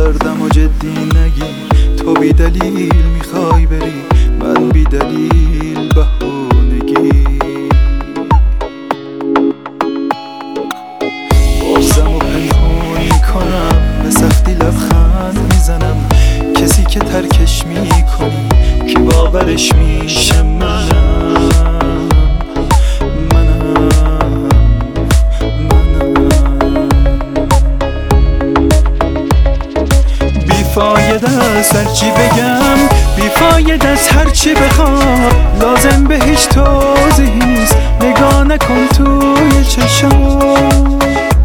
کردم و جدی نگی. تو بی دلیل میخوای بری، من بی دلیل بهونگی. بازم و پنهون میکنم، به سختی لبخند میزنم. کسی که ترکش میکنی کی باورش میشه؟ بیفایده است هرچی بگم، بیفایده است هرچی بخوام. لازم به هیچ توضیحی نیست، نگاه نکن توی چشام.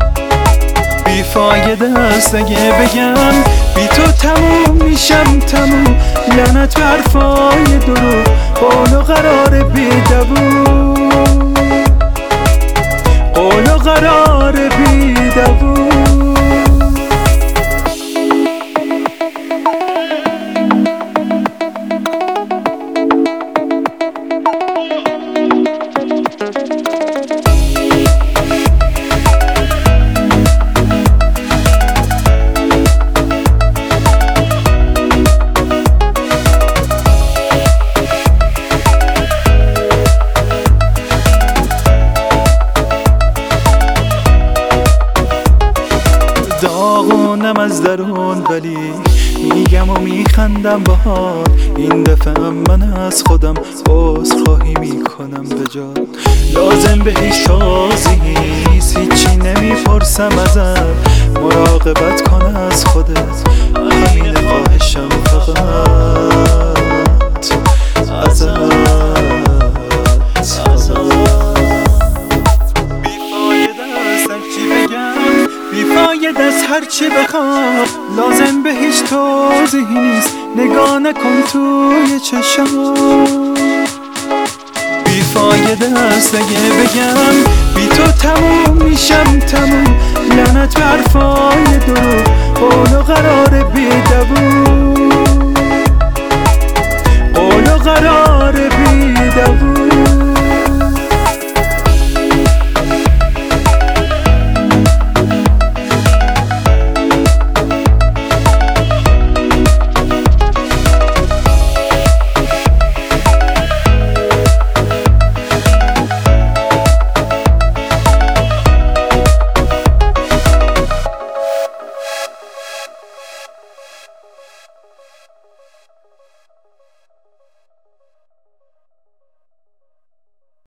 بیفایده است اگه بگم بی تو تموم میشم تموم. لعنت بر حرفای دروغ، قول و قرار بی دووم، قول و قرار بی دووم. داغونم از درون ولی میگم و میخندم باهات. این دفعه من از خودم عذرخواهی میکنم به جات. لازم به هیچ توضیحی نیست، هیچی نمیپرسم ازت. مراقبت کن از خودت، همین خواهشم فقط ازت. بیفایده است هرچی بخوام، لازم به هیچ توضیحی نیست، نگاه نکن توی چشام. بیفایده است اگه بگم بی تو تموم میشم تموم. لعنت بر حرفای دروغ، قول و قرار بی دووم.